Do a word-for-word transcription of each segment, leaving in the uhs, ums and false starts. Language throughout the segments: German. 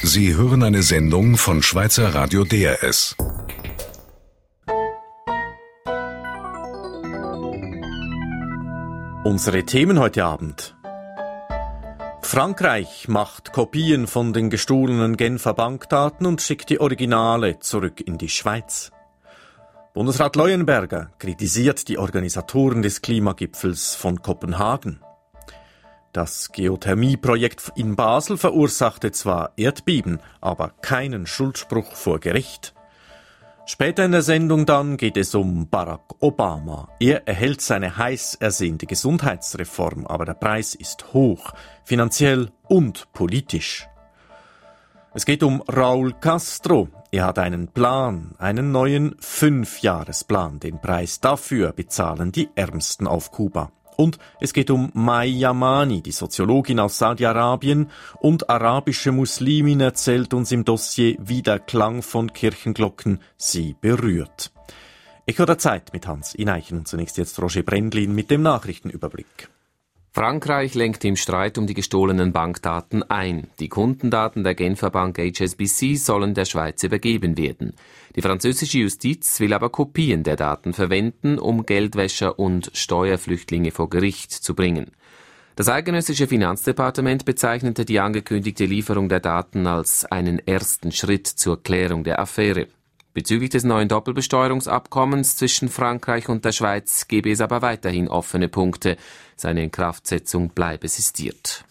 Sie hören eine Sendung von Schweizer Radio D R S. Unsere Themen heute Abend. Frankreich macht Kopien von den gestohlenen Genfer Bankdaten und schickt die Originale zurück in die Schweiz. Bundesrat Leuenberger kritisiert die Organisatoren des Klimagipfels von Kopenhagen. Das Geothermieprojekt in Basel verursachte zwar Erdbeben, aber keinen Schuldspruch vor Gericht. Später in der Sendung dann geht es um Barack Obama. Er erhält seine heiß ersehnte Gesundheitsreform, aber der Preis ist hoch, finanziell und politisch. Es geht um Raúl Castro. Er hat einen Plan, einen neuen Fünfjahresplan. Den Preis dafür bezahlen die Ärmsten auf Kuba. Und es geht um Mai Yamani, die Soziologin aus Saudi-Arabien und arabische Muslimin, erzählt uns im Dossier, wie der Klang von Kirchenglocken sie berührt. Echo der Zeit mit Hans Ineichen und zunächst jetzt Roger Brendlin mit dem Nachrichtenüberblick. Frankreich lenkt im Streit um die gestohlenen Bankdaten ein. Die Kundendaten der Genfer Bank H S B C sollen der Schweiz übergeben werden. Die französische Justiz will aber Kopien der Daten verwenden, um Geldwäscher und Steuerflüchtlinge vor Gericht zu bringen. Das eidgenössische Finanzdepartement bezeichnete die angekündigte Lieferung der Daten als einen ersten Schritt zur Klärung der Affäre. Bezüglich des neuen Doppelbesteuerungsabkommens zwischen Frankreich und der Schweiz gebe es aber weiterhin offene Punkte. Seine Inkraftsetzung bleibe sistiert.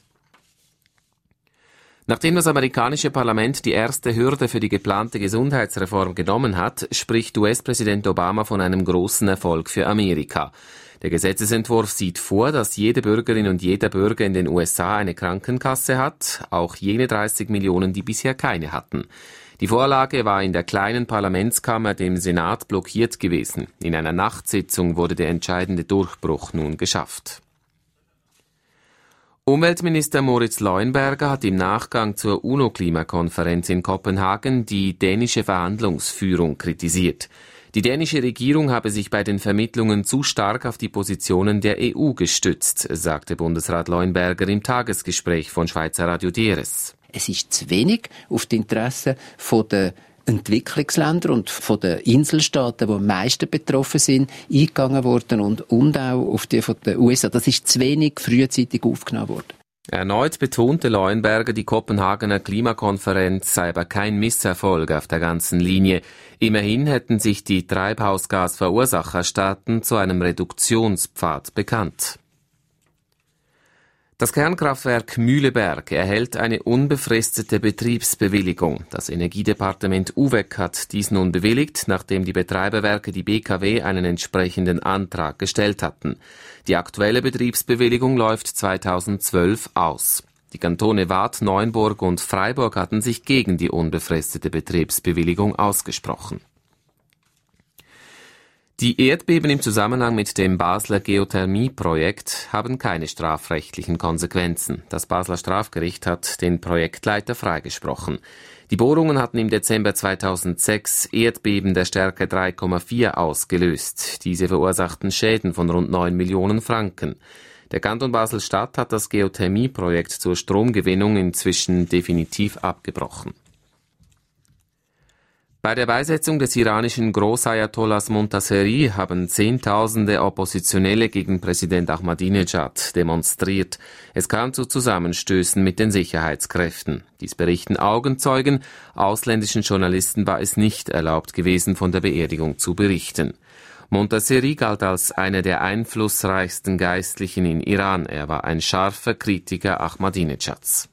Nachdem das amerikanische Parlament die erste Hürde für die geplante Gesundheitsreform genommen hat, spricht U S-Präsident Obama von einem großen Erfolg für Amerika. Der Gesetzesentwurf sieht vor, dass jede Bürgerin und jeder Bürger in den U S A eine Krankenkasse hat, auch jene dreißig Millionen, die bisher keine hatten. Die Vorlage war in der kleinen Parlamentskammer, dem Senat, blockiert gewesen. In einer Nachtsitzung wurde der entscheidende Durchbruch nun geschafft. Umweltminister Moritz Leuenberger hat im Nachgang zur UNO-Klimakonferenz in Kopenhagen die dänische Verhandlungsführung kritisiert. Die dänische Regierung habe sich bei den Vermittlungen zu stark auf die Positionen der E U gestützt, sagte Bundesrat Leuenberger im Tagesgespräch von Schweizer Radio D R S. Es ist zu wenig auf die Interessen der Entwicklungsländer und von den Inselstaaten, die am meisten betroffen sind, eingegangen worden und, und auch auf die von den U S A. Das ist zu wenig frühzeitig aufgenommen worden. Erneut betonte Leuenberger, die Kopenhagener Klimakonferenz sei aber kein Misserfolg auf der ganzen Linie. Immerhin hätten sich die Treibhausgasverursacherstaaten zu einem Reduktionspfad bekannt. Das Kernkraftwerk Mühleberg erhält eine unbefristete Betriebsbewilligung. Das Energiedepartement U W E C hat dies nun bewilligt, nachdem die Betreiberwerke die B K W einen entsprechenden Antrag gestellt hatten. Die aktuelle Betriebsbewilligung läuft zweitausendzwölf aus. Die Kantone Waadt, Neuenburg und Freiburg hatten sich gegen die unbefristete Betriebsbewilligung ausgesprochen. Die Erdbeben im Zusammenhang mit dem Basler Geothermieprojekt haben keine strafrechtlichen Konsequenzen. Das Basler Strafgericht hat den Projektleiter freigesprochen. Die Bohrungen hatten im Dezember zweitausendsechs Erdbeben der Stärke drei Komma vier ausgelöst. Diese verursachten Schäden von rund neun Millionen Franken. Der Kanton Basel-Stadt hat das Geothermieprojekt zur Stromgewinnung inzwischen definitiv abgebrochen. Bei der Beisetzung des iranischen Großayatollahs Montasseri haben Zehntausende Oppositionelle gegen Präsident Ahmadinejad demonstriert. Es kam zu Zusammenstößen mit den Sicherheitskräften. Dies berichten Augenzeugen. Ausländischen Journalisten war es nicht erlaubt gewesen, von der Beerdigung zu berichten. Montasseri galt als einer der einflussreichsten Geistlichen in Iran. Er war ein scharfer Kritiker Ahmadinejads.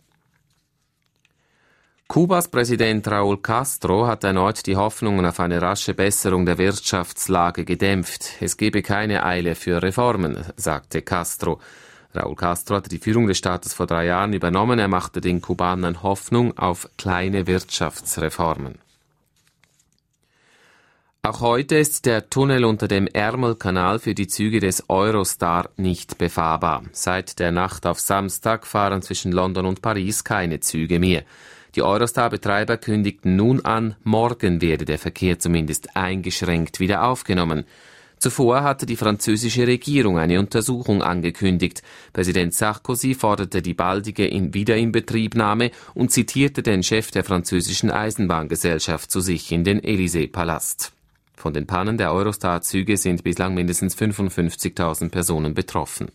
Kubas Präsident Raúl Castro hat erneut die Hoffnungen auf eine rasche Besserung der Wirtschaftslage gedämpft. Es gebe keine Eile für Reformen, sagte Castro. Raúl Castro hatte die Führung des Staates vor drei Jahren übernommen. Er machte den Kubanern Hoffnung auf kleine Wirtschaftsreformen. Auch heute ist der Tunnel unter dem Ärmelkanal für die Züge des Eurostar nicht befahrbar. Seit der Nacht auf Samstag fahren zwischen London und Paris keine Züge mehr. Die Eurostar-Betreiber kündigten nun an, morgen werde der Verkehr zumindest eingeschränkt wieder aufgenommen. Zuvor hatte die französische Regierung eine Untersuchung angekündigt. Präsident Sarkozy forderte die baldige Wiederinbetriebnahme und zitierte den Chef der französischen Eisenbahngesellschaft zu sich in den Élysée-Palast. Von den Pannen der Eurostar-Züge sind bislang mindestens fünfundfünfzigtausend Personen betroffen.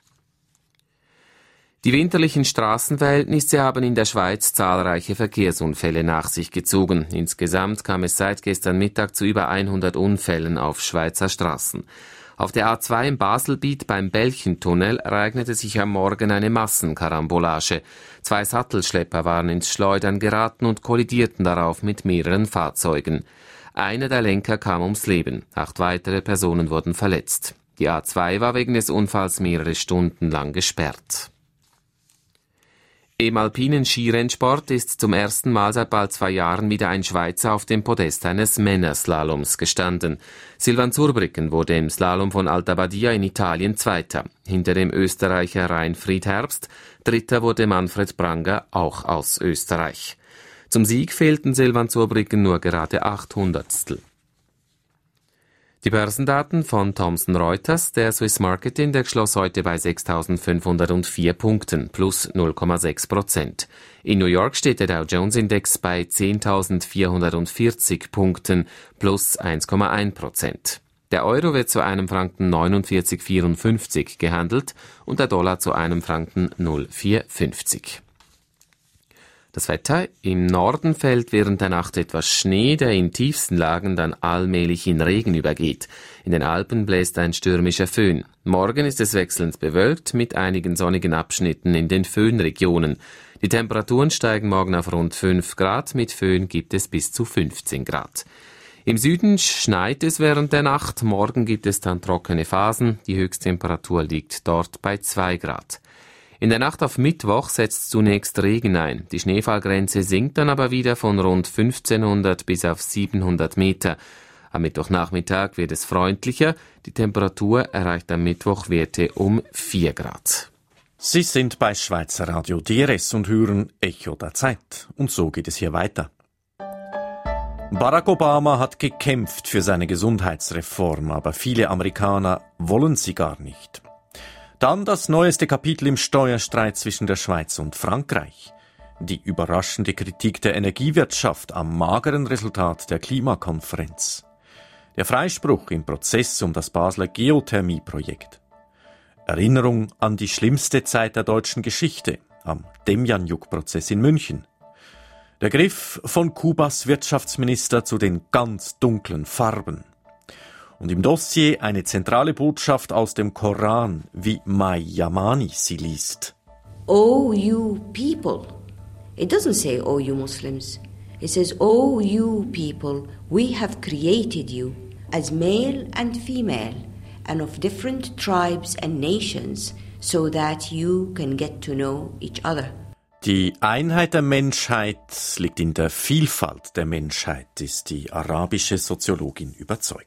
Die winterlichen Straßenverhältnisse haben in der Schweiz zahlreiche Verkehrsunfälle nach sich gezogen. Insgesamt kam es seit gestern Mittag zu über hundert Unfällen auf Schweizer Straßen. Auf der A zwei im Baselbiet beim Belchentunnel ereignete sich am Morgen eine Massenkarambolage. Zwei Sattelschlepper waren ins Schleudern geraten und kollidierten darauf mit mehreren Fahrzeugen. Einer der Lenker kam ums Leben. Acht weitere Personen wurden verletzt. Die A zwei war wegen des Unfalls mehrere Stunden lang gesperrt. Im alpinen Skirennsport ist zum ersten Mal seit bald zwei Jahren wieder ein Schweizer auf dem Podest eines Männerslaloms gestanden. Silvan Zurbriggen wurde im Slalom von Alta Badia in Italien Zweiter. Hinter dem Österreicher Reinfried Herbst. Dritter wurde Manfred Pranger, auch aus Österreich. Zum Sieg fehlten Silvan Zurbriggen nur gerade acht Hundertstel. Die Börsendaten von Thomson Reuters, der Swiss Market Index schloss heute bei sechstausendfünfhundertvier Punkten, plus null Komma sechs Prozent. In New York steht der Dow Jones Index bei zehntausendvierhundertvierzig Punkten, plus eins Komma eins Prozent. Der Euro wird zu einem Franken neunundvierzig Komma vierundfünfzig gehandelt und der Dollar zu einem Franken null Komma vierundfünfzig. Das Wetter: Im Norden fällt während der Nacht etwas Schnee, der in tiefsten Lagen dann allmählich in Regen übergeht. In den Alpen bläst ein stürmischer Föhn. Morgen ist es wechselnd bewölkt mit einigen sonnigen Abschnitten in den Föhnregionen. Die Temperaturen steigen morgen auf rund fünf Grad, mit Föhn gibt es bis zu fünfzehn Grad. Im Süden schneit es während der Nacht, morgen gibt es dann trockene Phasen, die Höchsttemperatur liegt dort bei zwei Grad. In der Nacht auf Mittwoch setzt zunächst Regen ein. Die Schneefallgrenze sinkt dann aber wieder von rund fünfzehnhundert bis auf siebenhundert Meter. Am Mittwochnachmittag wird es freundlicher. Die Temperatur erreicht am Mittwoch Werte um vier Grad. Sie sind bei Schweizer Radio D R S und hören Echo der Zeit. Und so geht es hier weiter. Barack Obama hat gekämpft für seine Gesundheitsreform, aber viele Amerikaner wollen sie gar nicht. Dann das neueste Kapitel im Steuerstreit zwischen der Schweiz und Frankreich. Die überraschende Kritik der Energiewirtschaft am mageren Resultat der Klimakonferenz. Der Freispruch im Prozess um das Basler Geothermieprojekt. Erinnerung an die schlimmste Zeit der deutschen Geschichte, am Demjanjuk-Prozess in München. Der Griff von Kubas Wirtschaftsminister zu den ganz dunklen Farben. Und im Dossier eine zentrale Botschaft aus dem Koran, wie Mai Yamani sie liest. O you people. It doesn't say, O you Muslims. It says, O you people, we have created you as male and female and of different tribes and nations so that you can get to know each other. Die Einheit der Menschheit liegt in der Vielfalt der Menschheit, ist die arabische Soziologin überzeugt.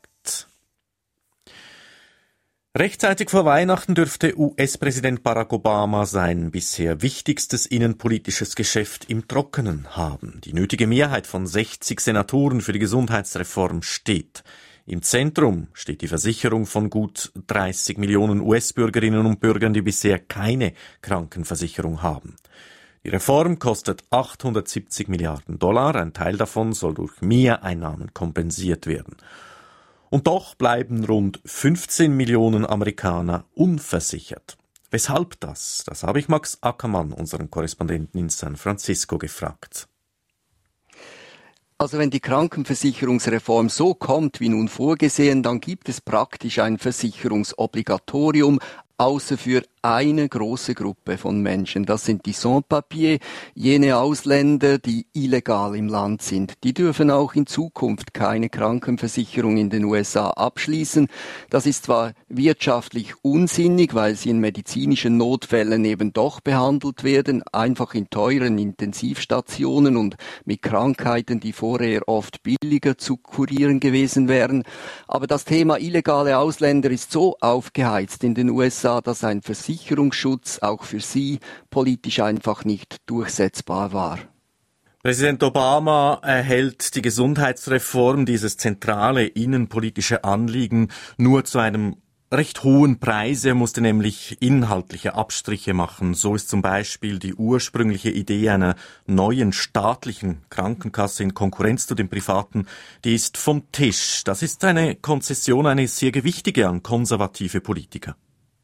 Rechtzeitig vor Weihnachten dürfte U S-Präsident Barack Obama sein bisher wichtigstes innenpolitisches Geschäft im Trockenen haben. Die nötige Mehrheit von sechzig Senatoren für die Gesundheitsreform steht. Im Zentrum steht die Versicherung von gut dreißig Millionen U S-Bürgerinnen und Bürgern, die bisher keine Krankenversicherung haben. Die Reform kostet achthundertsiebzig Milliarden Dollar, ein Teil davon soll durch Mehreinnahmen kompensiert werden. Und doch bleiben rund fünfzehn Millionen Amerikaner unversichert. Weshalb das? Das habe ich Max Ackermann, unseren Korrespondenten in San Francisco, gefragt. Also wenn die Krankenversicherungsreform so kommt wie nun vorgesehen, dann gibt es praktisch ein Versicherungsobligatorium, außer für eine große Gruppe von Menschen. Das sind die Sans-Papiers, jene Ausländer, die illegal im Land sind. Die dürfen auch in Zukunft keine Krankenversicherung in den U S A abschließen. Das ist zwar wirtschaftlich unsinnig, weil sie in medizinischen Notfällen eben doch behandelt werden, einfach in teuren Intensivstationen und mit Krankheiten, die vorher oft billiger zu kurieren gewesen wären. Aber das Thema illegale Ausländer ist so aufgeheizt in den U S A, dass ein Versicherungsschutz auch für sie politisch einfach nicht durchsetzbar war. Präsident Obama erhält die Gesundheitsreform, dieses zentrale innenpolitische Anliegen, nur zu einem recht hohen Preis. Er musste nämlich inhaltliche Abstriche machen. So ist zum Beispiel die ursprüngliche Idee einer neuen staatlichen Krankenkasse in Konkurrenz zu den privaten, die ist vom Tisch. Das ist eine Konzession, eine sehr gewichtige an konservative Politiker.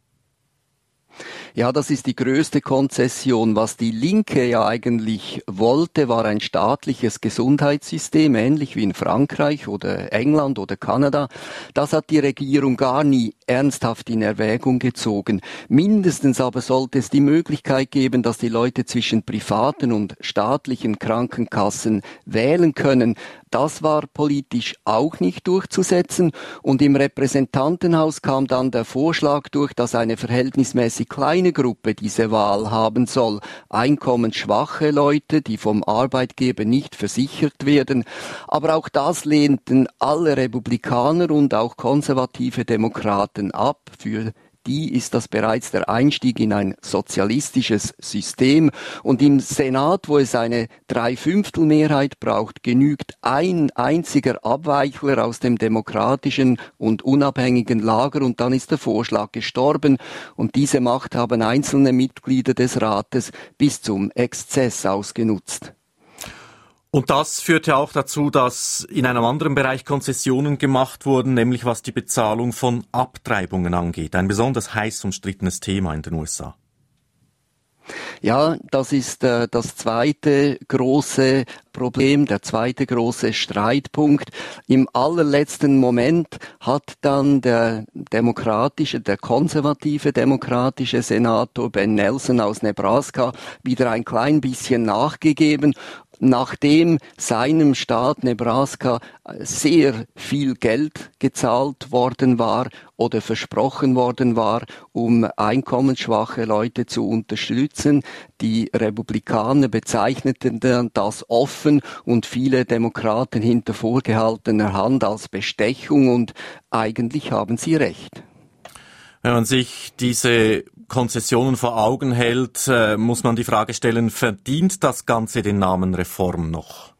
Ja, das ist die größte Konzession. Was die Linke ja eigentlich wollte, war ein staatliches Gesundheitssystem, ähnlich wie in Frankreich oder England oder Kanada. Das hat die Regierung gar nie ernsthaft in Erwägung gezogen. Mindestens aber sollte es die Möglichkeit geben, dass die Leute zwischen privaten und staatlichen Krankenkassen wählen können. Das war politisch auch nicht durchzusetzen und im Repräsentantenhaus kam dann der Vorschlag durch, dass eine verhältnismäßig kleine Gruppe diese Wahl haben soll. Einkommensschwache Leute, die vom Arbeitgeber nicht versichert werden. Aber auch das lehnten alle Republikaner und auch konservative Demokraten ab. Für die ist das bereits der Einstieg in ein sozialistisches System. Und im Senat, wo es eine Dreiviertelmehrheit braucht, genügt ein einziger Abweichler aus dem demokratischen und unabhängigen Lager und dann ist der Vorschlag gestorben. Und diese Macht haben einzelne Mitglieder des Rates bis zum Exzess ausgenutzt. Und das führte auch dazu, dass in einem anderen Bereich Konzessionen gemacht wurden, nämlich was die Bezahlung von Abtreibungen angeht. Ein besonders heiß umstrittenes Thema in den U S A. Ja, das ist äh, das zweite große Problem, der zweite große Streitpunkt. Im allerletzten Moment hat dann der demokratische, der konservative demokratische Senator Ben Nelson aus Nebraska wieder ein klein bisschen nachgegeben, nachdem seinem Staat Nebraska sehr viel Geld gezahlt worden war oder versprochen worden war, um einkommensschwache Leute zu unterstützen. Die Republikaner bezeichneten das offen und viele Demokraten hinter vorgehaltener Hand als Bestechung und eigentlich haben sie recht. Wenn man sich diese Konzessionen vor Augen hält, äh, muss man die Frage stellen, verdient das Ganze den Namen Reform noch?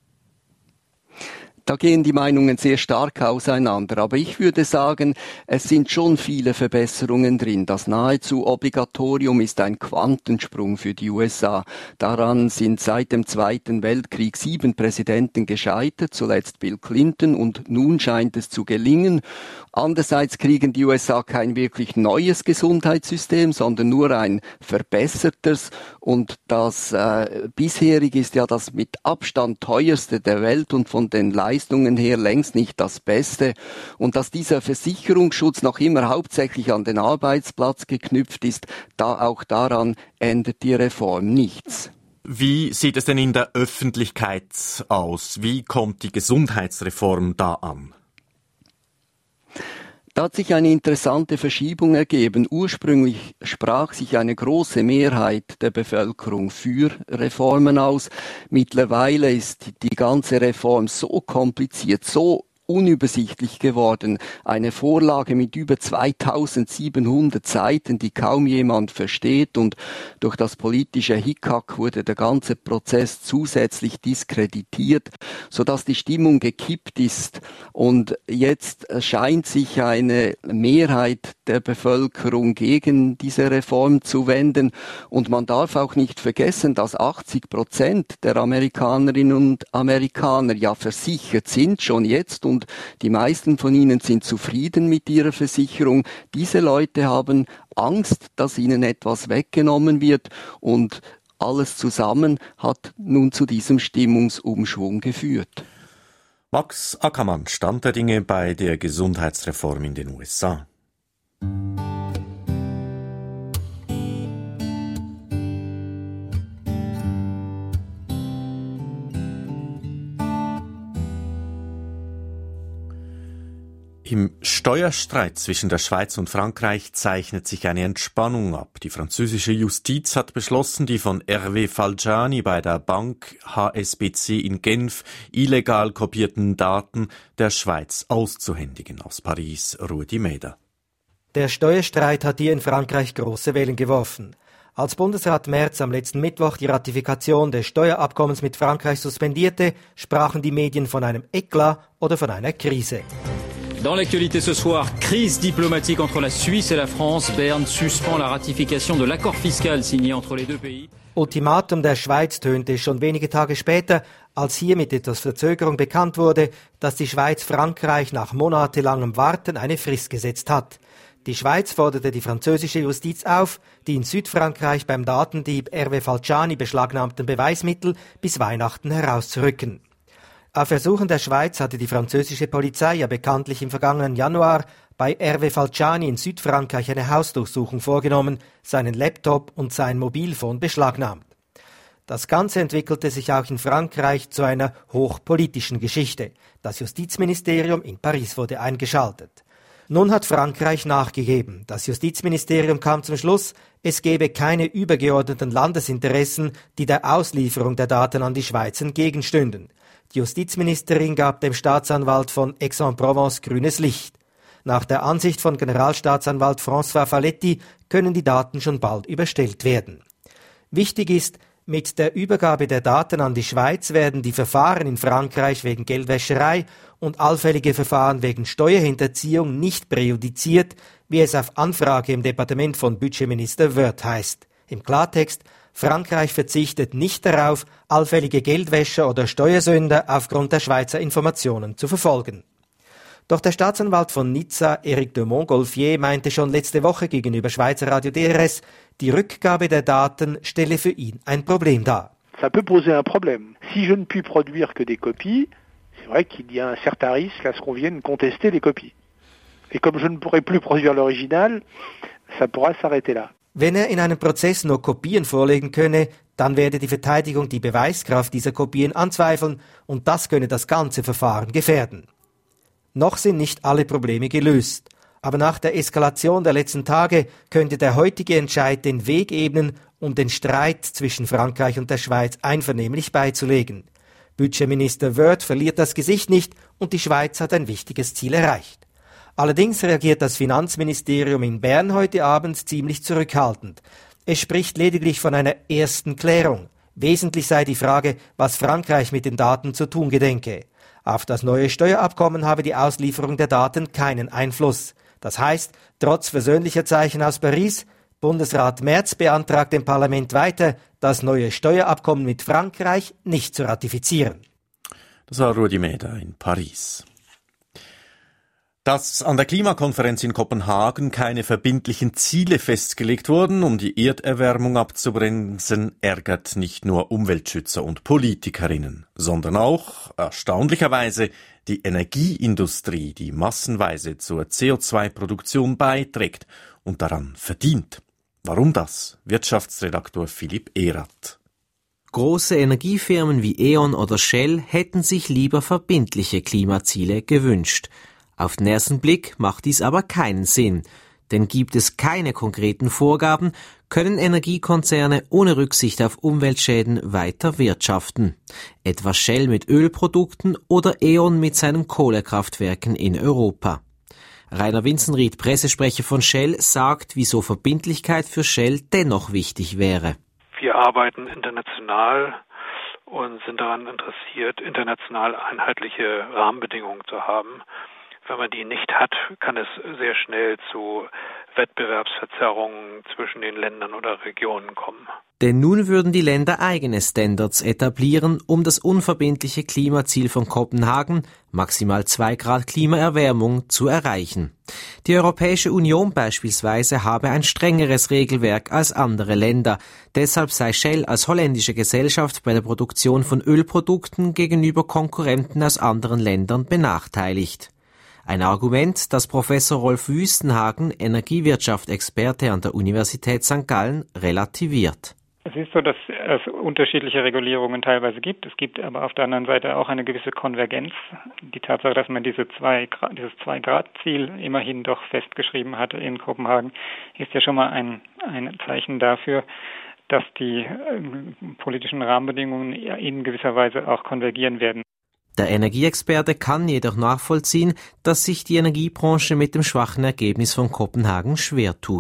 Da gehen die Meinungen sehr stark auseinander. Aber ich würde sagen, es sind schon viele Verbesserungen drin. Das Nahezu-Obligatorium ist ein Quantensprung für die U S A. Daran sind seit dem Zweiten Weltkrieg sieben Präsidenten gescheitert, zuletzt Bill Clinton, und nun scheint es zu gelingen. Andererseits kriegen die U S A kein wirklich neues Gesundheitssystem, sondern nur ein verbessertes. Und das äh, bisherige ist ja das mit Abstand teuerste der Welt und von den Leistungen her längst nicht das Beste. Und dass dieser Versicherungsschutz noch immer hauptsächlich an den Arbeitsplatz geknüpft ist, da auch daran ändert die Reform nichts. Wie sieht es denn in der Öffentlichkeit aus? Wie kommt die Gesundheitsreform da an? Da hat sich eine interessante Verschiebung ergeben. Ursprünglich sprach sich eine große Mehrheit der Bevölkerung für Reformen aus. Mittlerweile ist die ganze Reform so kompliziert, so unübersichtlich geworden. Eine Vorlage mit über zweitausendsiebenhundert Seiten, die kaum jemand versteht, und durch das politische Hickhack wurde der ganze Prozess zusätzlich diskreditiert, sodass die Stimmung gekippt ist. Und jetzt scheint sich eine Mehrheit der Bevölkerung gegen diese Reform zu wenden. Und man darf auch nicht vergessen, dass achtzig Prozent der Amerikanerinnen und Amerikaner ja versichert sind, schon jetzt, und die meisten von ihnen sind zufrieden mit ihrer Versicherung. Diese Leute haben Angst, dass ihnen etwas weggenommen wird, und alles zusammen hat nun zu diesem Stimmungsumschwung geführt. Max Ackermann, Stand der Dinge bei der Gesundheitsreform in den U S A. Im Steuerstreit zwischen der Schweiz und Frankreich zeichnet sich eine Entspannung ab. Die französische Justiz hat beschlossen, die von Hervé Falciani bei der Bank H S B C in Genf illegal kopierten Daten der Schweiz auszuhändigen. Aus Paris, Rudi Meder. Der Steuerstreit hat hier in Frankreich große Wellen geworfen. Als Bundesrat Merz am letzten Mittwoch die Ratifikation des Steuerabkommens mit Frankreich suspendierte, sprachen die Medien von einem Eklat oder von einer Krise. Dans l'actualité ce soir, crise diplomatique entre la Suisse et la France. Berne suspend la ratification de l'accord fiscal signé entre les deux pays. Ultimatum der Schweiz tönte schon wenige Tage später, als hier mit etwas Verzögerung bekannt wurde, dass die Schweiz Frankreich nach monatelangem Warten eine Frist gesetzt hat. Die Schweiz forderte die französische Justiz auf, die in Südfrankreich beim Datendieb Hervé Falciani beschlagnahmten Beweismittel bis Weihnachten herauszurücken. Auf Ersuchen der Schweiz hatte die französische Polizei ja bekanntlich im vergangenen Januar bei Hervé Falciani in Südfrankreich eine Hausdurchsuchung vorgenommen, seinen Laptop und sein Mobilfon beschlagnahmt. Das Ganze entwickelte sich auch in Frankreich zu einer hochpolitischen Geschichte. Das Justizministerium in Paris wurde eingeschaltet. Nun hat Frankreich nachgegeben. Das Justizministerium kam zum Schluss, es gebe keine übergeordneten Landesinteressen, die der Auslieferung der Daten an die Schweiz entgegenstünden. Die Justizministerin gab dem Staatsanwalt von Aix-en-Provence grünes Licht. Nach der Ansicht von Generalstaatsanwalt François Faletti können die Daten schon bald überstellt werden. Wichtig ist, mit der Übergabe der Daten an die Schweiz werden die Verfahren in Frankreich wegen Geldwäscherei und allfällige Verfahren wegen Steuerhinterziehung nicht präjudiziert, wie es auf Anfrage im Departement von Budgetminister Wörth heißt. Im Klartext, Frankreich verzichtet nicht darauf, allfällige Geldwäscher oder Steuersünder aufgrund der Schweizer Informationen zu verfolgen. Doch der Staatsanwalt von Nizza, Éric de Montgolfier, meinte schon letzte Woche gegenüber Schweizer Radio D R S, die Rückgabe der Daten stelle für ihn ein Problem dar. Ça peut poser un problème. Si je ne puis produire que des copies, c'est vrai qu'il y a un certain risque à ce qu'on vienne contester les copies. Et comme je ne pourrai plus produire l'original, ça pourra s'arrêter là. Wenn er in einem Prozess nur Kopien vorlegen könne, dann werde die Verteidigung die Beweiskraft dieser Kopien anzweifeln und das könne das ganze Verfahren gefährden. Noch sind nicht alle Probleme gelöst, aber nach der Eskalation der letzten Tage könnte der heutige Entscheid den Weg ebnen, um den Streit zwischen Frankreich und der Schweiz einvernehmlich beizulegen. Budgetminister Wörth verliert das Gesicht nicht und die Schweiz hat ein wichtiges Ziel erreicht. Allerdings reagiert das Finanzministerium in Bern heute Abend ziemlich zurückhaltend. Es spricht lediglich von einer ersten Klärung. Wesentlich sei die Frage, was Frankreich mit den Daten zu tun gedenke. Auf das neue Steuerabkommen habe die Auslieferung der Daten keinen Einfluss. Das heißt, trotz versöhnlicher Zeichen aus Paris, Bundesrat Merz beantragt dem Parlament weiter, das neue Steuerabkommen mit Frankreich nicht zu ratifizieren. Das war Rudi Meder in Paris. Dass an der Klimakonferenz in Kopenhagen keine verbindlichen Ziele festgelegt wurden, um die Erderwärmung abzubremsen, ärgert nicht nur Umweltschützer und Politikerinnen, sondern auch, erstaunlicherweise, die Energieindustrie, die massenweise zur C O zwei Produktion beiträgt und daran verdient. Warum das? Wirtschaftsredaktor Philipp Erath. Große Energiefirmen wie E.ON oder Shell hätten sich lieber verbindliche Klimaziele gewünscht. Auf den ersten Blick macht dies aber keinen Sinn, denn gibt es keine konkreten Vorgaben, können Energiekonzerne ohne Rücksicht auf Umweltschäden weiter wirtschaften. Etwa Shell mit Ölprodukten oder E.ON mit seinen Kohlekraftwerken in Europa. Rainer Winzenried, Pressesprecher von Shell, sagt, wieso Verbindlichkeit für Shell dennoch wichtig wäre. Wir arbeiten international und sind daran interessiert, international einheitliche Rahmenbedingungen zu haben. Wenn man die nicht hat, kann es sehr schnell zu Wettbewerbsverzerrungen zwischen den Ländern oder Regionen kommen. Denn nun würden die Länder eigene Standards etablieren, um das unverbindliche Klimaziel von Kopenhagen, maximal zwei Grad Klimaerwärmung, zu erreichen. Die Europäische Union beispielsweise habe ein strengeres Regelwerk als andere Länder. Deshalb sei Shell als holländische Gesellschaft bei der Produktion von Ölprodukten gegenüber Konkurrenten aus anderen Ländern benachteiligt. Ein Argument, das Professor Rolf Wüstenhagen, Energiewirtschaft-Experte an der Universität Sankt Gallen, relativiert. Es ist so, dass es unterschiedliche Regulierungen teilweise gibt. Es gibt aber auf der anderen Seite auch eine gewisse Konvergenz. Die Tatsache, dass man diese zwei, dieses zwei Grad Ziel immerhin doch festgeschrieben hatte in Kopenhagen, ist ja schon mal ein, ein Zeichen dafür, dass die äh, politischen Rahmenbedingungen in gewisser Weise auch konvergieren werden. Der Energieexperte kann jedoch nachvollziehen, dass sich die Energiebranche mit dem schwachen Ergebnis von Kopenhagen schwer tut.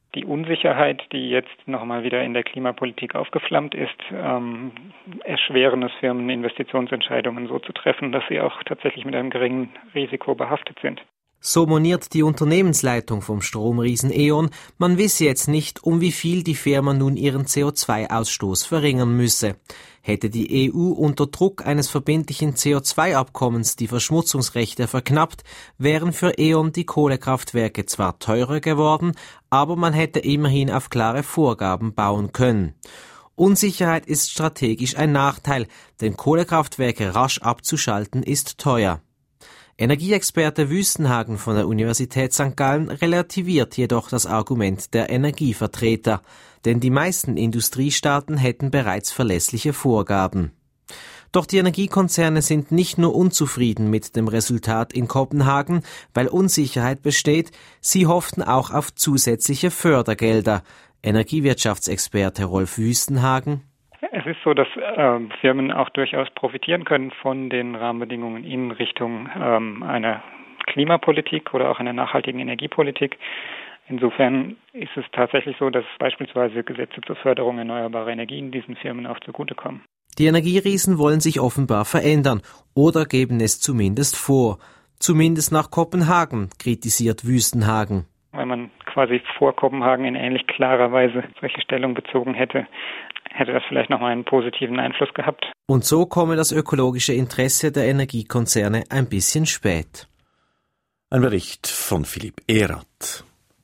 Die Unsicherheit, die jetzt nochmal wieder in der Klimapolitik aufgeflammt ist, ähm, erschweren es Firmen, Investitionsentscheidungen so zu treffen, dass sie auch tatsächlich mit einem geringen Risiko behaftet sind. So moniert die Unternehmensleitung vom Stromriesen E.ON, man wisse jetzt nicht, um wie viel die Firma nun ihren C O zwei Ausstoß verringern müsse. Hätte die E U unter Druck eines verbindlichen C O zwei Abkommens die Verschmutzungsrechte verknappt, wären für E.ON die Kohlekraftwerke zwar teurer geworden, aber man hätte immerhin auf klare Vorgaben bauen können. Unsicherheit ist strategisch ein Nachteil, denn Kohlekraftwerke rasch abzuschalten ist teuer. Energieexperte Wüstenhagen von der Universität Sankt Gallen relativiert jedoch das Argument der Energievertreter, denn die meisten Industriestaaten hätten bereits verlässliche Vorgaben. Doch die Energiekonzerne sind nicht nur unzufrieden mit dem Resultat in Kopenhagen, weil Unsicherheit besteht, sie hofften auch auf zusätzliche Fördergelder. Energiewirtschaftsexperte Rolf Wüstenhagen: Es ist so, dass äh, Firmen auch durchaus profitieren können von den Rahmenbedingungen in Richtung ähm, einer Klimapolitik oder auch einer nachhaltigen Energiepolitik. Insofern ist es tatsächlich so, dass beispielsweise Gesetze zur Förderung erneuerbarer Energien diesen Firmen auch zugutekommen. Die Energieriesen wollen sich offenbar verändern oder geben es zumindest vor. Zumindest nach Kopenhagen, kritisiert Wüstenhagen. Wenn man quasi vor Kopenhagen in ähnlich klarer Weise solche Stellung bezogen hätte, hätte das vielleicht nochmal einen positiven Einfluss gehabt. Und so komme das ökologische Interesse der Energiekonzerne ein bisschen spät. Ein Bericht von Philipp Erath.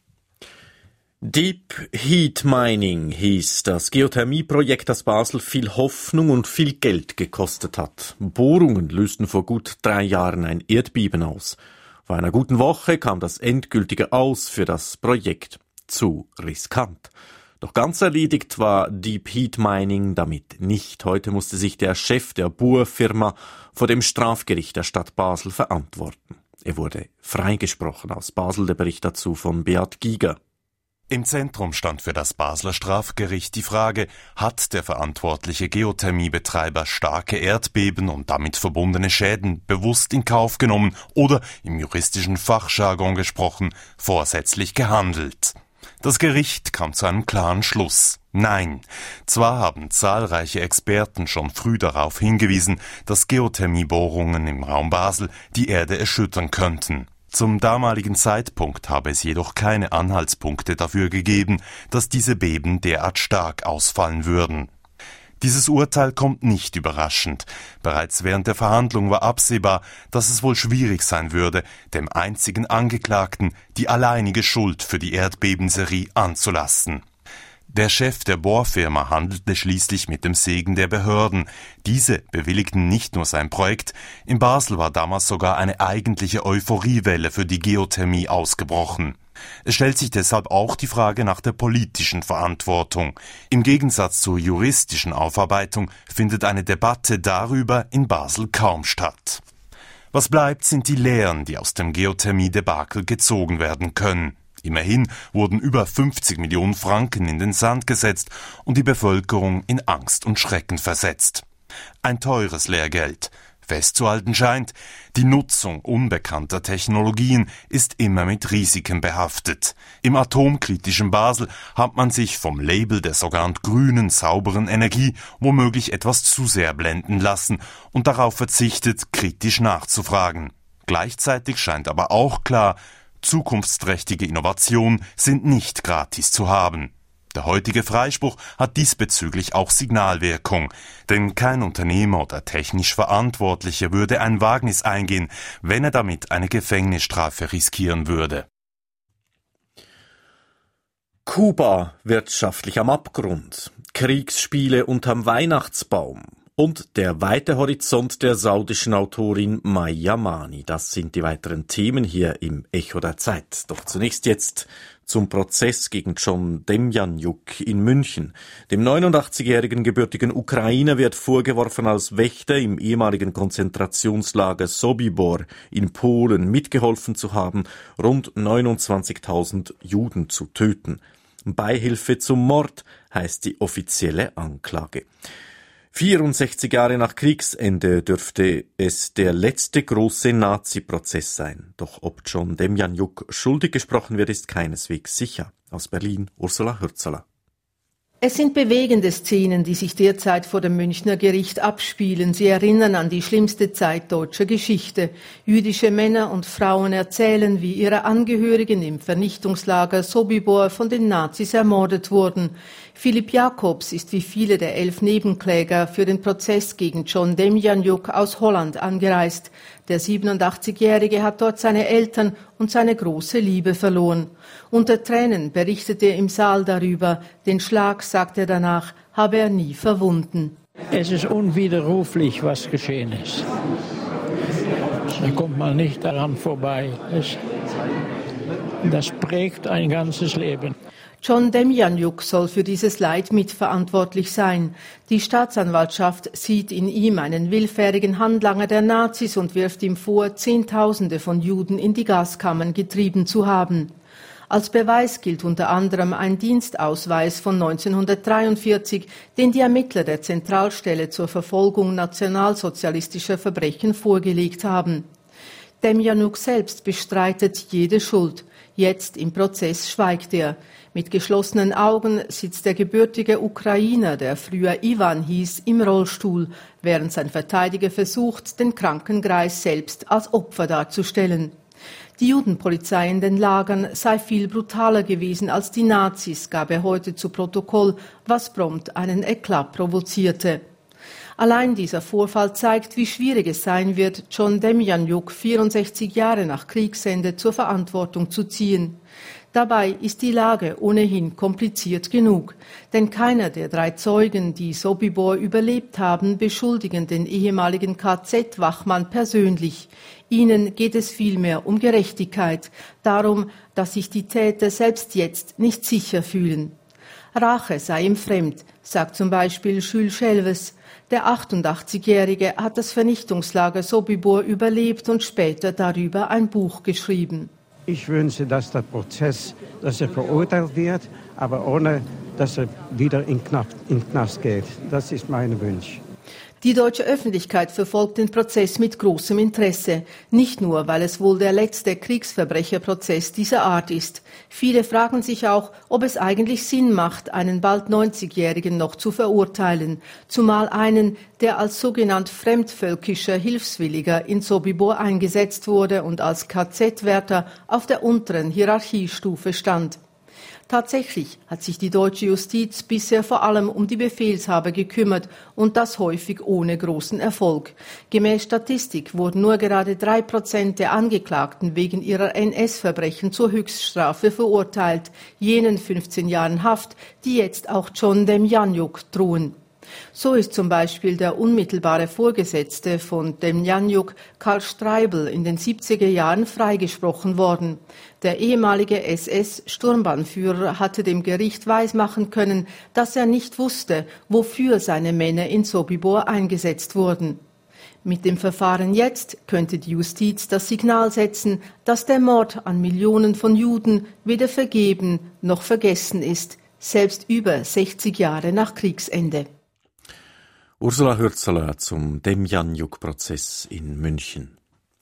Deep Heat Mining hieß das Geothermieprojekt, das Basel viel Hoffnung und viel Geld gekostet hat. Bohrungen lösten vor gut drei Jahren ein Erdbeben aus. Vor einer guten Woche kam das endgültige Aus für das Projekt. Zu riskant. Doch ganz erledigt war Deep Heat Mining damit nicht. Heute musste sich der Chef der Bohrfirma vor dem Strafgericht der Stadt Basel verantworten. Er wurde freigesprochen. Aus Basel der Bericht dazu von Beat Giger. Im Zentrum stand für das Basler Strafgericht die Frage, hat der verantwortliche Geothermiebetreiber starke Erdbeben und damit verbundene Schäden bewusst in Kauf genommen oder, im juristischen Fachjargon gesprochen, vorsätzlich gehandelt? Das Gericht kam zu einem klaren Schluss. Nein. Zwar haben zahlreiche Experten schon früh darauf hingewiesen, dass Geothermiebohrungen im Raum Basel die Erde erschüttern könnten. Zum damaligen Zeitpunkt habe es jedoch keine Anhaltspunkte dafür gegeben, dass diese Beben derart stark ausfallen würden. Dieses Urteil kommt nicht überraschend. Bereits während der Verhandlung war absehbar, dass es wohl schwierig sein würde, dem einzigen Angeklagten die alleinige Schuld für die Erdbebenserie anzulasten. Der Chef der Bohrfirma handelte schließlich mit dem Segen der Behörden. Diese bewilligten nicht nur sein Projekt, in Basel war damals sogar eine eigentliche Euphoriewelle für die Geothermie ausgebrochen. Es stellt sich deshalb auch die Frage nach der politischen Verantwortung. Im Gegensatz zur juristischen Aufarbeitung findet eine Debatte darüber in Basel kaum statt. Was bleibt, sind die Lehren, die aus dem Geothermie-Debakel gezogen werden können. Immerhin wurden über fünfzig Millionen Franken in den Sand gesetzt und die Bevölkerung in Angst und Schrecken versetzt. Ein teures Lehrgeld. Festzuhalten scheint, die Nutzung unbekannter Technologien ist immer mit Risiken behaftet. Im atomkritischen Basel hat man sich vom Label der sogenannten grünen, sauberen Energie womöglich etwas zu sehr blenden lassen und darauf verzichtet, kritisch nachzufragen. Gleichzeitig scheint aber auch klar, zukunftsträchtige Innovationen sind nicht gratis zu haben. Der heutige Freispruch hat diesbezüglich auch Signalwirkung, denn kein Unternehmer oder technisch Verantwortlicher würde ein Wagnis eingehen, wenn er damit eine Gefängnisstrafe riskieren würde. Kuba wirtschaftlich am Abgrund, Kriegsspiele unterm Weihnachtsbaum und der weite Horizont der saudischen Autorin Maya Mani. Das sind die weiteren Themen hier im Echo der Zeit. Doch zunächst jetzt zum Prozess gegen John Demjanjuk in München. Dem neunundachtzigjährigen gebürtigen Ukrainer wird vorgeworfen, als Wächter im ehemaligen Konzentrationslager Sobibor in Polen mitgeholfen zu haben, rund neunundzwanzigtausend Juden zu töten. Beihilfe zum Mord heißt die offizielle Anklage. vierundsechzig Jahre nach Kriegsende dürfte es der letzte große Nazi-Prozess sein. Doch ob John Demjanjuk schuldig gesprochen wird, ist keineswegs sicher. Aus Berlin Ursula Hürzeler. Es sind bewegende Szenen, die sich derzeit vor dem Münchner Gericht abspielen. Sie erinnern an die schlimmste Zeit deutscher Geschichte. Jüdische Männer und Frauen erzählen, wie ihre Angehörigen im Vernichtungslager Sobibor von den Nazis ermordet wurden. Philipp Jacobs ist wie viele der elf Nebenkläger für den Prozess gegen John Demjanjuk aus Holland angereist. Der siebenundachtzigjährige hat dort seine Eltern und seine große Liebe verloren. Unter Tränen berichtete er im Saal darüber. Den Schlag, sagt er danach, habe er nie verwunden. Es ist unwiderruflich, was geschehen ist. Da kommt man nicht daran vorbei. Das, das prägt ein ganzes Leben. John Demjanjuk soll für dieses Leid mitverantwortlich sein. Die Staatsanwaltschaft sieht in ihm einen willfährigen Handlanger der Nazis und wirft ihm vor, Zehntausende von Juden in die Gaskammern getrieben zu haben. Als Beweis gilt unter anderem ein Dienstausweis von neunzehnhundertdreiundvierzig, den die Ermittler der Zentralstelle zur Verfolgung nationalsozialistischer Verbrechen vorgelegt haben. Demjanjuk selbst bestreitet jede Schuld. Jetzt im Prozess schweigt er. Mit geschlossenen Augen sitzt der gebürtige Ukrainer, der früher Ivan hieß, im Rollstuhl, während sein Verteidiger versucht, den kranken Greis selbst als Opfer darzustellen. Die Judenpolizei in den Lagern sei viel brutaler gewesen als die Nazis, gab er heute zu Protokoll, was prompt einen Eklat provozierte. Allein dieser Vorfall zeigt, wie schwierig es sein wird, John Demjanjuk vierundsechzig Jahre nach Kriegsende zur Verantwortung zu ziehen. Dabei ist die Lage ohnehin kompliziert genug, denn keiner der drei Zeugen, die Sobibor überlebt haben, beschuldigen den ehemaligen K Z-Wachmann persönlich. Ihnen geht es vielmehr um Gerechtigkeit, darum, dass sich die Täter selbst jetzt nicht sicher fühlen. Rache sei ihm fremd, sagt zum Beispiel Jules Schelves. Der achtundachtzigjährige hat das Vernichtungslager Sobibor überlebt und später darüber ein Buch geschrieben. Ich wünsche, dass der Prozess, dass er verurteilt wird, aber ohne, dass er wieder in den Knast geht. Das ist mein Wunsch. Die deutsche Öffentlichkeit verfolgt den Prozess mit großem Interesse. Nicht nur, weil es wohl der letzte Kriegsverbrecherprozess dieser Art ist. Viele fragen sich auch, ob es eigentlich Sinn macht, einen bald neunzigjährigen noch zu verurteilen. Zumal einen, der als sogenannt fremdvölkischer Hilfswilliger in Sobibor eingesetzt wurde und als K Z-Wärter auf der unteren Hierarchiestufe stand. Tatsächlich hat sich die deutsche Justiz bisher vor allem um die Befehlshaber gekümmert und das häufig ohne großen Erfolg. Gemäß Statistik wurden nur gerade drei Prozent der Angeklagten wegen ihrer N S-Verbrechen zur Höchststrafe verurteilt, jenen fünfzehn Jahren Haft, die jetzt auch John Demjanjuk drohen. So ist zum Beispiel der unmittelbare Vorgesetzte von Demjanjuk, Karl Streibel, in den siebziger Jahren freigesprochen worden. Der ehemalige S S-Sturmbannführer hatte dem Gericht weismachen können, dass er nicht wusste, wofür seine Männer in Sobibor eingesetzt wurden. Mit dem Verfahren jetzt könnte die Justiz das Signal setzen, dass der Mord an Millionen von Juden weder vergeben noch vergessen ist, selbst über sechzig Jahre nach Kriegsende. Ursula Hürzeler zum Demjanjuk-Prozess in München.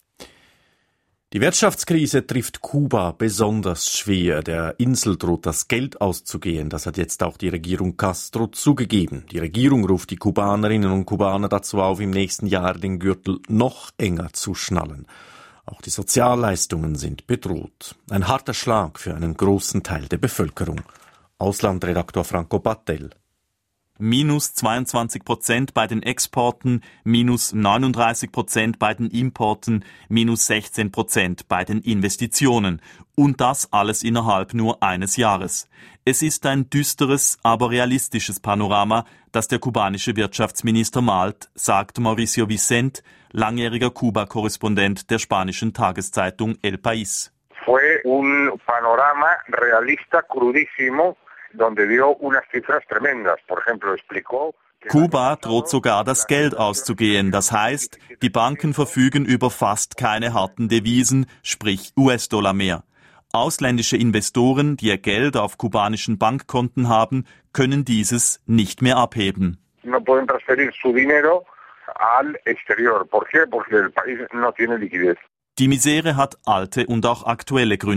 Die Wirtschaftskrise trifft Kuba besonders schwer. Der Insel droht das Geld auszugehen. Das hat jetzt auch die Regierung Castro zugegeben. Die Regierung ruft die Kubanerinnen und Kubaner dazu auf, im nächsten Jahr den Gürtel noch enger zu schnallen. Auch die Sozialleistungen sind bedroht. Ein harter Schlag für einen großen Teil der Bevölkerung. Auslandredaktor Franco Battel. Minus zweiundzwanzig Prozent bei den Exporten, minus neununddreißig Prozent bei den Importen, minus sechzehn Prozent bei den Investitionen. Und das alles innerhalb nur eines Jahres. Es ist ein düsteres, aber realistisches Panorama, das der kubanische Wirtschaftsminister malt, sagt Mauricio Vicent, langjähriger Kuba-Korrespondent der spanischen Tageszeitung El País. Fue un panorama realista crudísimo, donde dio unas cifras tremendas. Por ejemplo, explicó Kuba droht sogar das Geld auszugehen. Das heißt, die Banken verfügen über fast keine harten Devisen, sprich U S-Dollar mehr. Ausländische Investoren, die ihr Geld auf kubanischen Bankkonten haben, können dieses nicht mehr abheben. No pueden transferir su dinero al exterior. ¿Por qué? Porque el país no tiene liquidez. Die Misere hat alte und auch aktuelle Gründe.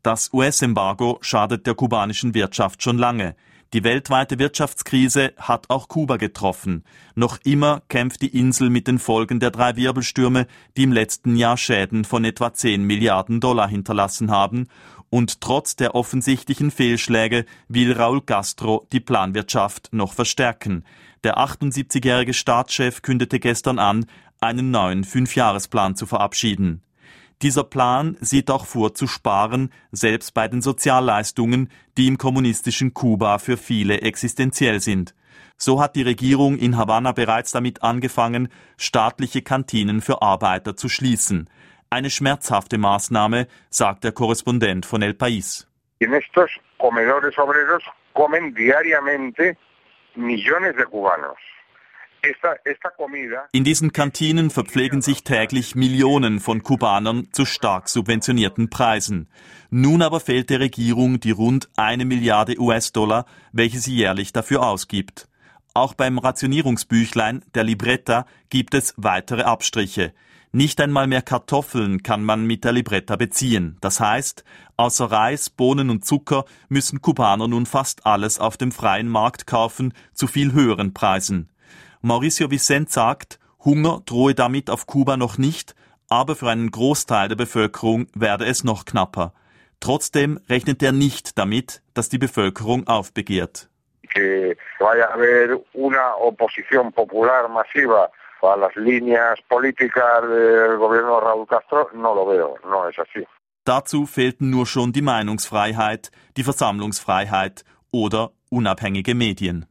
Das U S-Embargo schadet der kubanischen Wirtschaft schon lange. Die weltweite Wirtschaftskrise hat auch Kuba getroffen. Noch immer kämpft die Insel mit den Folgen der drei Wirbelstürme, die im letzten Jahr Schäden von etwa zehn Milliarden Dollar hinterlassen haben. Und trotz der offensichtlichen Fehlschläge will Raúl Castro die Planwirtschaft noch verstärken. Der achtundsiebzigjährige Staatschef kündete gestern an, einen neuen Fünfjahresplan zu verabschieden. Dieser Plan sieht auch vor, zu sparen, selbst bei den Sozialleistungen, die im kommunistischen Kuba für viele existenziell sind. So hat die Regierung in Havanna bereits damit angefangen, staatliche Kantinen für Arbeiter zu schließen. Eine schmerzhafte Maßnahme, sagt der Korrespondent von El País. En estos comedores obreros comen diariamente millones de cubanos. In diesen Kantinen verpflegen sich täglich Millionen von Kubanern zu stark subventionierten Preisen. Nun aber fehlt der Regierung die rund eine Milliarde U S-Dollar, welche sie jährlich dafür ausgibt. Auch beim Rationierungsbüchlein, der Libretta, gibt es weitere Abstriche. Nicht einmal mehr Kartoffeln kann man mit der Libretta beziehen. Das heißt, außer Reis, Bohnen und Zucker müssen Kubaner nun fast alles auf dem freien Markt kaufen, zu viel höheren Preisen. Mauricio Vicent sagt, Hunger drohe damit auf Kuba noch nicht, aber für einen Großteil der Bevölkerung werde es noch knapper. Trotzdem rechnet er nicht damit, dass die Bevölkerung aufbegehrt. Que vaya a haber una oposición popular masiva a las líneas políticas del gobierno de Raúl Castro, no lo veo, no es así. Dazu fehlten nur schon die Meinungsfreiheit, die Versammlungsfreiheit oder unabhängige Medien.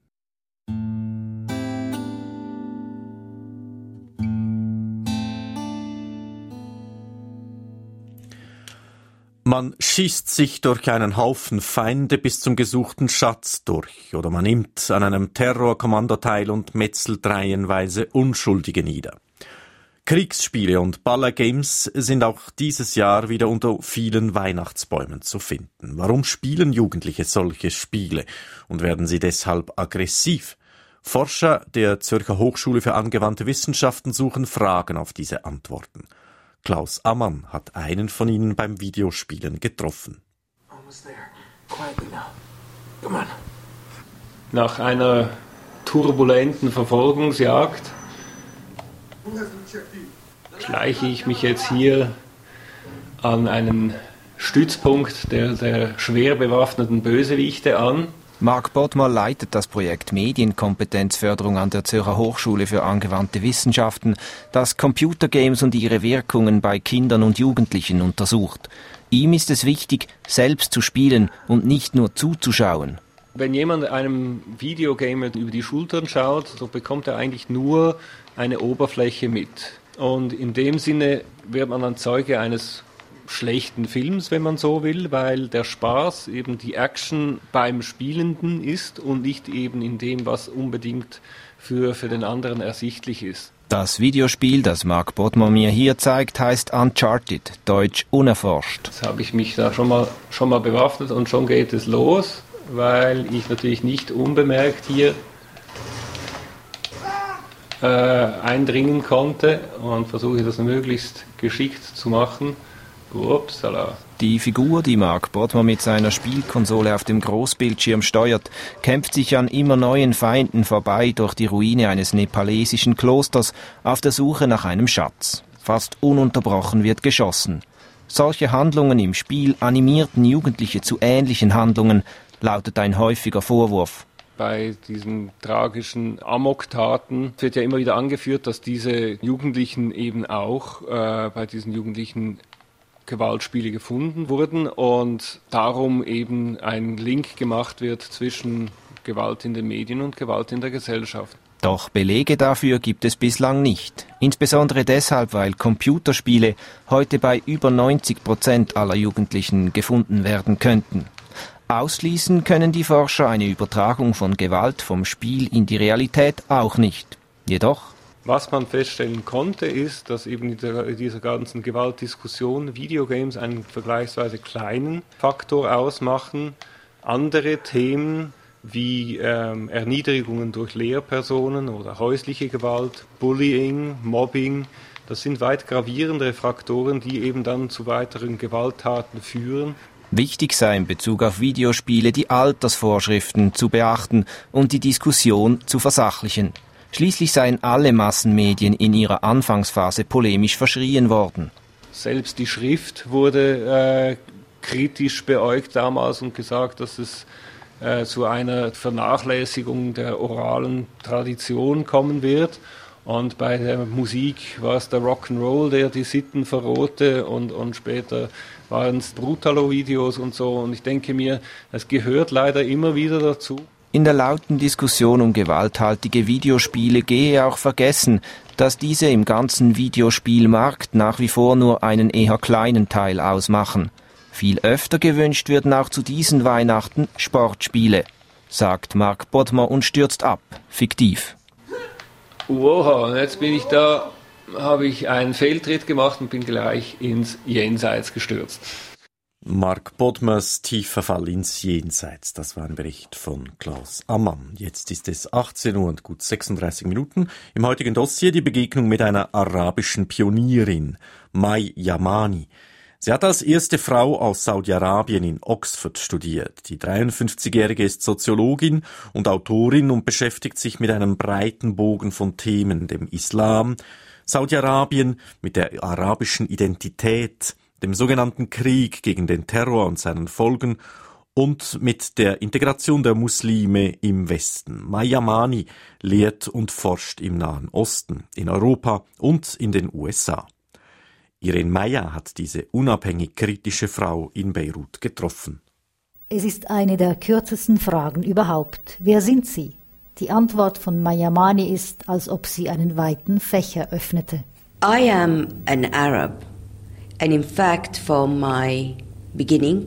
Man schießt sich durch einen Haufen Feinde bis zum gesuchten Schatz durch, oder man nimmt an einem Terrorkommando teil und metzelt reihenweise Unschuldige nieder. Kriegsspiele und Ballergames sind auch dieses Jahr wieder unter vielen Weihnachtsbäumen zu finden. Warum spielen Jugendliche solche Spiele und werden sie deshalb aggressiv? Forscher der Zürcher Hochschule für angewandte Wissenschaften suchen Fragen auf diese Antworten. Klaus Ammann hat einen von ihnen beim Videospielen getroffen. Nach einer turbulenten Verfolgungsjagd schleiche ich mich jetzt hier an einen Stützpunkt der, der schwer bewaffneten Bösewichte an. Marc Bodmer leitet das Projekt Medienkompetenzförderung an der Zürcher Hochschule für angewandte Wissenschaften, das Computergames und ihre Wirkungen bei Kindern und Jugendlichen untersucht. Ihm ist es wichtig, selbst zu spielen und nicht nur zuzuschauen. Wenn jemand einem Videogame über die Schultern schaut, so bekommt er eigentlich nur eine Oberfläche mit. Und in dem Sinne wird man dann Zeuge eines schlechten Films, wenn man so will, weil der Spaß eben die Action beim Spielenden ist und nicht eben in dem, was unbedingt für, für den anderen ersichtlich ist. Das Videospiel, das Marc Bodmer mir hier zeigt, heißt Uncharted, deutsch unerforscht. Jetzt habe ich mich da schon mal, schon mal bewaffnet und schon geht es los, weil ich natürlich nicht unbemerkt hier äh, eindringen konnte und versuche das möglichst geschickt zu machen. Upsala. Die Figur, die Marc Bodmer mit seiner Spielkonsole auf dem Großbildschirm steuert, kämpft sich an immer neuen Feinden vorbei durch die Ruine eines nepalesischen Klosters auf der Suche nach einem Schatz. Fast ununterbrochen wird geschossen. Solche Handlungen im Spiel animierten Jugendliche zu ähnlichen Handlungen, lautet ein häufiger Vorwurf. Bei diesen tragischen Amoktaten wird ja immer wieder angeführt, dass diese Jugendlichen eben auch äh, bei diesen Jugendlichen Gewaltspiele gefunden wurden und darum eben ein Link gemacht wird zwischen Gewalt in den Medien und Gewalt in der Gesellschaft. Doch Belege dafür gibt es bislang nicht. Insbesondere deshalb, weil Computerspiele heute bei über neunzig Prozent aller Jugendlichen gefunden werden könnten. Ausschließen können die Forscher eine Übertragung von Gewalt vom Spiel in die Realität auch nicht. Jedoch was man feststellen konnte, ist, dass eben in dieser ganzen Gewaltdiskussion Videogames einen vergleichsweise kleinen Faktor ausmachen. Andere Themen wie ähm, Erniedrigungen durch Lehrpersonen oder häusliche Gewalt, Bullying, Mobbing, das sind weit gravierendere Faktoren, die eben dann zu weiteren Gewalttaten führen. Wichtig sei in Bezug auf Videospiele, die Altersvorschriften zu beachten und die Diskussion zu versachlichen. Schließlich seien alle Massenmedien in ihrer Anfangsphase polemisch verschrien worden. Selbst die Schrift wurde äh, kritisch beäugt damals und gesagt, dass es äh, zu einer Vernachlässigung der oralen Tradition kommen wird. Und bei der Musik war es der Rock'n'Roll, der die Sitten verrohte, und, und später waren es Brutalo-Videos und so. Und ich denke mir, es gehört leider immer wieder dazu. In der lauten Diskussion um gewalthaltige Videospiele gehe auch vergessen, dass diese im ganzen Videospielmarkt nach wie vor nur einen eher kleinen Teil ausmachen. Viel öfter gewünscht würden auch zu diesen Weihnachten Sportspiele, sagt Mark Bodmer und stürzt ab, fiktiv. Oha, und jetzt bin ich da, habe ich einen Fehltritt gemacht und bin gleich ins Jenseits gestürzt. Mark Bodmers tiefer Fall ins Jenseits. Das war ein Bericht von Klaus Ammann. Jetzt ist es achtzehn Uhr und gut sechsunddreißig Minuten. Im heutigen Dossier die Begegnung mit einer arabischen Pionierin, Mai Yamani. Sie hat als erste Frau aus Saudi-Arabien in Oxford studiert. Die dreiundfünfzigjährige ist Soziologin und Autorin und beschäftigt sich mit einem breiten Bogen von Themen, dem Islam, Saudi-Arabien, mit der arabischen Identität, dem sogenannten Krieg gegen den Terror und seinen Folgen und mit der Integration der Muslime im Westen. Mai Yamani lehrt und forscht im Nahen Osten, in Europa und in den U S A. Irene Meyer hat diese unabhängig kritische Frau in Beirut getroffen. Es ist eine der kürzesten Fragen überhaupt. Wer sind Sie? Die Antwort von Mai Yamani ist, als ob sie einen weiten Fächer öffnete. I am an Arab, and in fact from my beginning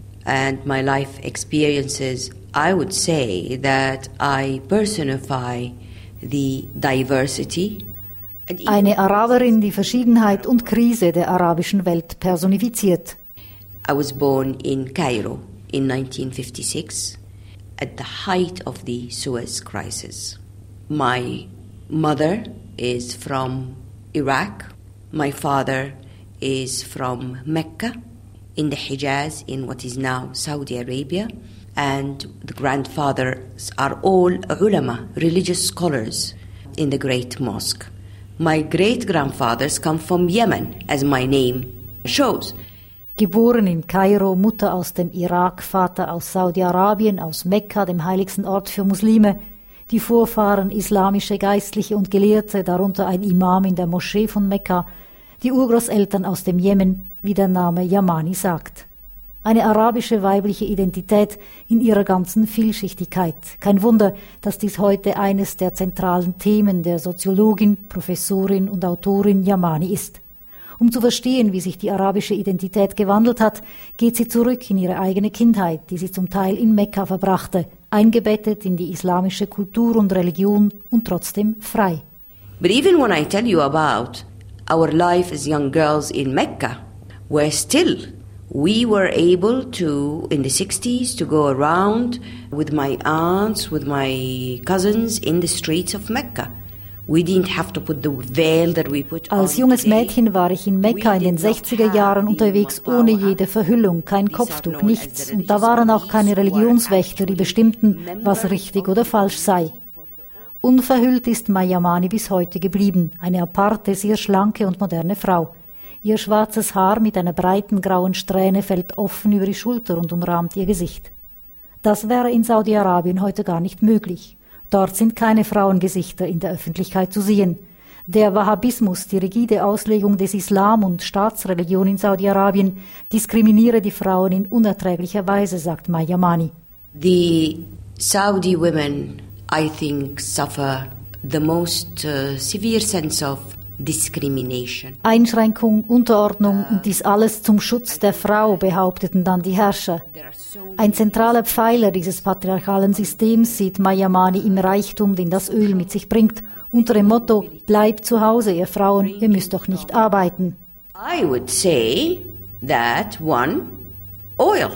and my life experiences, I would say that I personify the diversity. Eine Araberin, die Verschiedenheit und Krise der arabischen Welt personifiziert. I was born in Cairo in nineteen fifty-six at the height of the Suez Crisis. My mother is from Iraq. My father is from Mecca in the Hijaz in what is now Saudi Arabia. And the grandfathers are all ulama, religious scholars in the Great Mosque. My great-grandfathers come from Yemen, as my name shows. Geboren in Kairo, Mutter aus dem Irak, Vater aus Saudi-Arabien, aus Mekka, dem heiligsten Ort für Muslime, die Vorfahren islamische Geistliche und Gelehrte, darunter ein Imam in der Moschee von Mekka, die Urgroßeltern aus dem Jemen, wie der Name Yamani sagt. Eine arabische weibliche Identität in ihrer ganzen Vielschichtigkeit. Kein Wunder, dass dies heute eines der zentralen Themen der Soziologin, Professorin und Autorin Yamani ist. Um zu verstehen, wie sich die arabische Identität gewandelt hat, geht sie zurück in ihre eigene Kindheit, die sie zum Teil in Mekka verbrachte, eingebettet in die islamische Kultur und Religion und trotzdem frei. But even when I tell you about our life as young girls in Mecca, we're still we were able to, in the sixties, to go around with my aunts, with my cousins in the streets of Mecca. We didn't have to put the veil that we put on. Als junges Mädchen war ich in Mekka in den sechziger Jahren unterwegs, ohne jede Verhüllung, kein Kopftuch, nichts. Und da waren auch keine Religionswächter, die bestimmten, was richtig oder falsch sei. Unverhüllt ist Mai Yamani bis heute geblieben, eine aparte, sehr schlanke und moderne Frau. Ihr schwarzes Haar mit einer breiten grauen Strähne fällt offen über die Schulter und umrahmt ihr Gesicht. Das wäre in Saudi-Arabien heute gar nicht möglich. Dort sind keine Frauengesichter in der Öffentlichkeit zu sehen. Der Wahhabismus, die rigide Auslegung des Islam und Staatsreligion in Saudi-Arabien, diskriminiere die Frauen in unerträglicher Weise, sagt Mai Yamani. The Saudi women, I think, suffer the most uh, severe sense of Discrimination. Einschränkung, Unterordnung und dies alles zum Schutz der Frau, behaupteten dann die Herrscher. Ein zentraler Pfeiler dieses patriarchalen Systems sieht Mai Yamani im Reichtum, den das Öl mit sich bringt, unter dem Motto, bleibt zu Hause, ihr Frauen, ihr müsst doch nicht arbeiten. I would say that one, oil.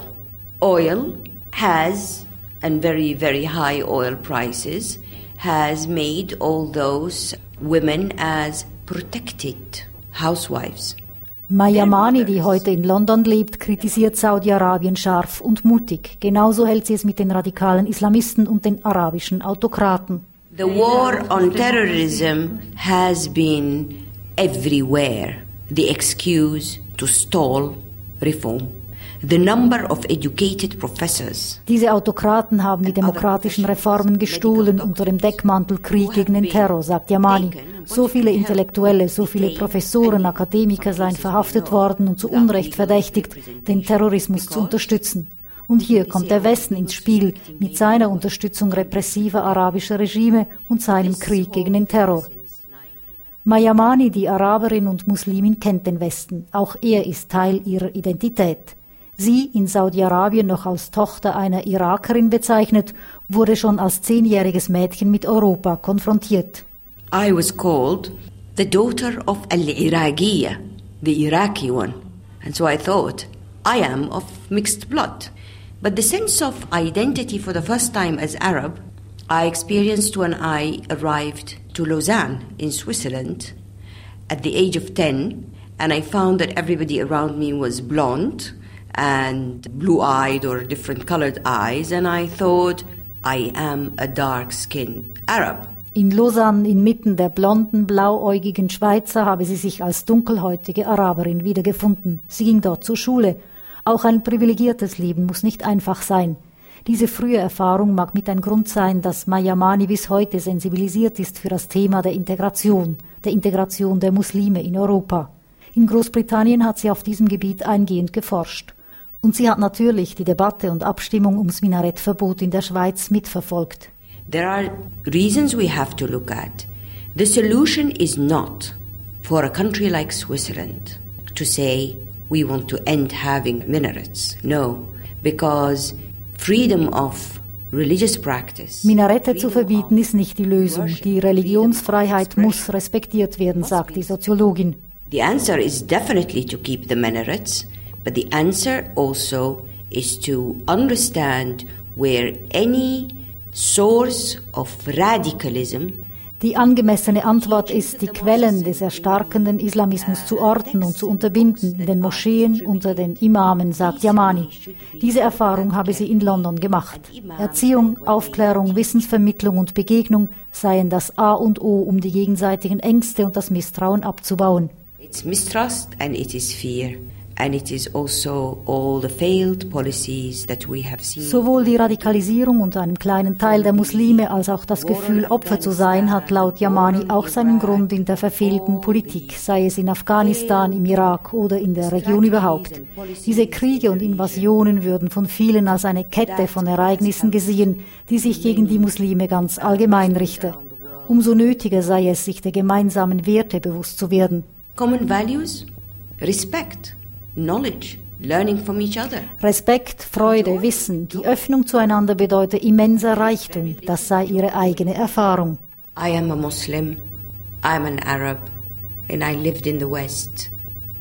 Oil has, and very, very high oil prices, has made all those women as protected housewives. Mayamani, die heute in London lebt, kritisiert Saudi-Arabien scharf und mutig. Genauso hält sie es mit den radikalen Islamisten und den arabischen Autokraten. The war on terrorism has been everywhere the excuse to stall reform. The number of educated professors. Diese Autokraten haben die demokratischen Reformen gestohlen unter dem Deckmantel Krieg gegen den Terror, sagt Yamani. So viele Intellektuelle, so viele Professoren, Akademiker seien verhaftet worden und zu Unrecht verdächtigt, den Terrorismus zu unterstützen. Und hier kommt der Westen ins Spiel mit seiner Unterstützung repressiver arabischer Regime und seinem Krieg gegen den Terror. Mayamani, die Araberin und Muslimin, kennt den Westen. Auch er ist Teil ihrer Identität. Sie, in Saudi-Arabien noch als Tochter einer Irakerin bezeichnet, wurde schon als zehnjähriges Mädchen mit Europa konfrontiert. I was called the daughter of al-Iraqiyya, the Iraqi one. And so I thought, I am of mixed blood. But the sense of identity for the first time as Arab, I experienced when I arrived to Lausanne in Switzerland at the age of ten, and I found that everybody around me was blonde and blue-eyed or different colored eyes, and I thought, I am a dark-skinned Arab. In Lausanne, inmitten der blonden, blauäugigen Schweizer, habe sie sich als dunkelhäutige Araberin wiedergefunden. Sie ging dort zur Schule. Auch ein privilegiertes Leben muss nicht einfach sein. Diese frühe Erfahrung mag mit ein Grund sein, dass Mayamani bis heute sensibilisiert ist für das Thema der Integration, der Integration der Muslime in Europa. In Großbritannien hat sie auf diesem Gebiet eingehend geforscht. Und sie hat natürlich die Debatte und Abstimmung ums Minarettverbot in der Schweiz mitverfolgt. There are reasons we have to look at. The solution is not for a country like Switzerland to say we want to end having minarets. No, because freedom of religious practice. Minarette zu verbieten ist nicht die Lösung. Die Religionsfreiheit muss respektiert werden, sagt die Soziologin. The answer is definitely to keep the minarets, but the answer also is to understand where any source of radicalism. Die angemessene Antwort ist, die Quellen des erstarkenden Islamismus zu orten und zu unterbinden, in den Moscheen, unter den Imamen, sagt Yamani. Diese Erfahrung habe sie in London gemacht. Erziehung, Aufklärung, Wissensvermittlung und Begegnung seien das A und O, um die gegenseitigen Ängste und das Misstrauen abzubauen. It's mistrust and it is fear. And it is also all the failed policies that we have seen. Sowohl die Radikalisierung unter einem kleinen Teil der Muslime als auch das Gefühl, Opfer zu sein, hat laut Yamani auch seinen Grund in der verfehlten Politik, sei es in Afghanistan, im Irak oder in der Region überhaupt. Diese Kriege und Invasionen würden von vielen als eine Kette von Ereignissen gesehen, die sich gegen die Muslime ganz allgemein richte. Umso nötiger sei es, sich der gemeinsamen Werte bewusst zu werden. Common values, respect. Knowledge, learning from each other. Respekt, Freude, Wissen, die Öffnung zueinander bedeutet immenser Reichtum. Das sei ihre eigene Erfahrung. I am a Muslim, I'm an Arab, and I lived in the West.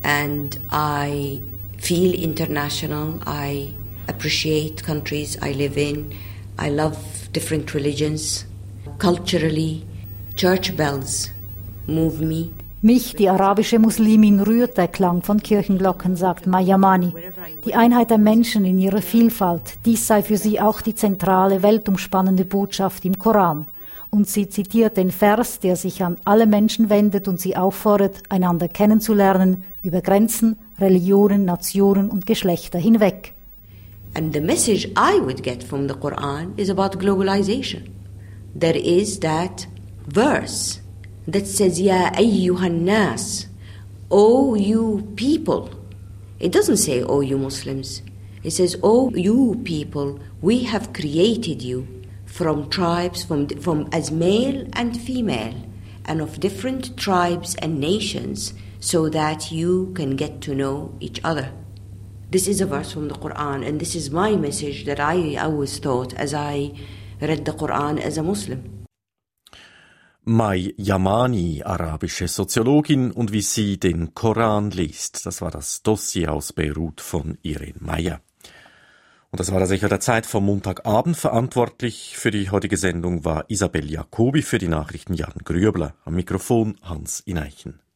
And I feel international, I appreciate countries I live in, I love different religions. Culturally, church bells move me. Mich, die arabische Muslimin, rührt der Klang von Kirchenglocken, sagt Mayamani. Die Einheit der Menschen in ihrer Vielfalt, dies sei für sie auch die zentrale, weltumspannende Botschaft im Koran. Und sie zitiert den Vers, der sich an alle Menschen wendet und sie auffordert, einander kennenzulernen, über Grenzen, Religionen, Nationen und Geschlechter hinweg. And the message I would get from the Quran is about globalization. There is that verse that says, Ya ayyuhan nas, O you people. It doesn't say, O you Muslims. It says, O you people, we have created you from tribes, from, from as male and female, and of different tribes and nations, so that you can get to know each other. This is a verse from the Quran, and this is my message that I always thought as I read the Quran as a Muslim. Mayamani, arabische Soziologin, und wie sie den Koran liest. Das war das Dossier aus Beirut von Irene Meyer. Und das war das Echo der Zeit vom Montagabend. Verantwortlich für die heutige Sendung war Isabel Jacobi, für die Nachrichten Jan Grübler. Am Mikrofon Hans Ineichen.